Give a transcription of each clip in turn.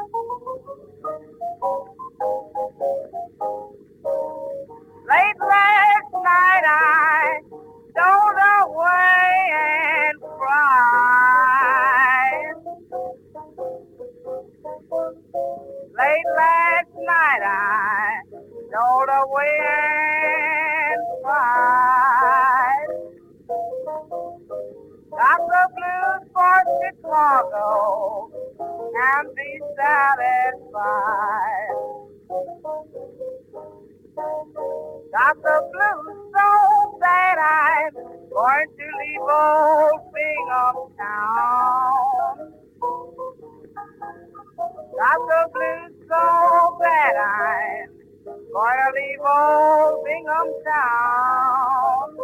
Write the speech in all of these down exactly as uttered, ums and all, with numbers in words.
Late last night I stole away and cried. Late last night I stole away and cried. Got the blues for Chicago and be satisfied. Got the blues so bad I'm going to leave old Binghamtown. Got the blues so bad I'm going to leave old Binghamtown.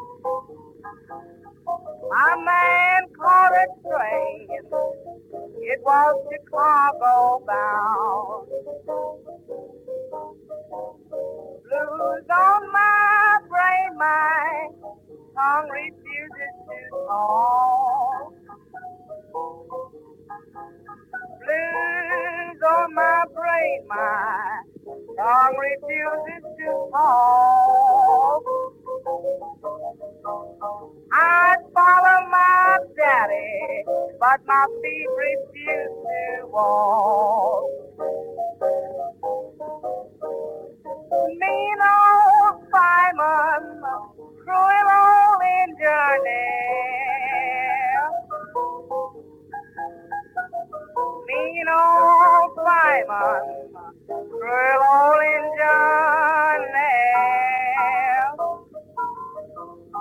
My man caught a train, it was Chicago bound. Blues on my brain, my tongue refuses to talk. Blues on my brain, my tongue refuses to talk. I'd follow my daddy, but my feet refuse to walk. Mean old fireman, cruel old engineer. Mean old fireman, cruel old engineer.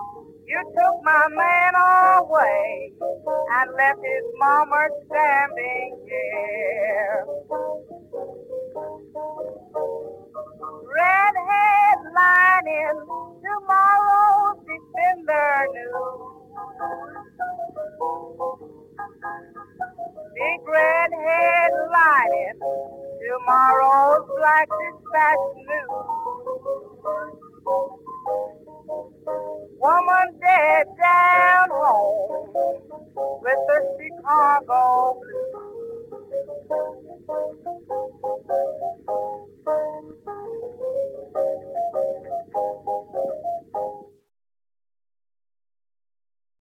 You took my man away and left his mama standing